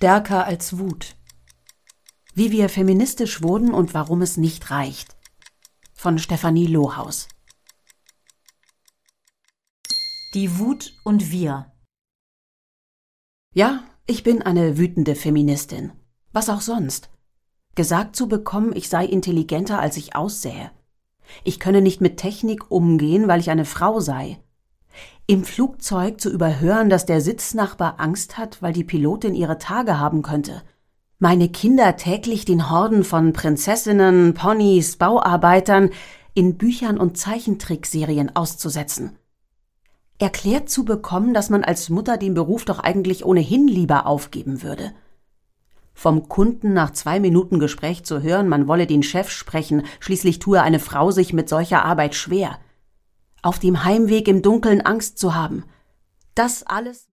Stärker als Wut. Wie wir feministisch wurden und warum es nicht reicht. Von Stefanie Lohaus. Die Wut und wir. Ja, ich bin eine wütende Feministin. Was auch sonst. Gesagt zu bekommen, ich sei intelligenter, als ich aussähe. Ich könne nicht mit Technik umgehen, weil ich eine Frau sei. Im Flugzeug zu überhören, dass der Sitznachbar Angst hat, weil die Pilotin ihre Tage haben könnte. Meine Kinder täglich den Horden von Prinzessinnen, Ponys, Bauarbeitern in Büchern und Zeichentrickserien auszusetzen. Erklärt zu bekommen, dass man als Mutter den Beruf doch eigentlich ohnehin lieber aufgeben würde. Vom Kunden nach 2 Minuten Gespräch zu hören, man wolle den Chef sprechen, schließlich tue eine Frau sich mit solcher Arbeit schwer. Auf dem Heimweg im Dunkeln Angst zu haben. Das alles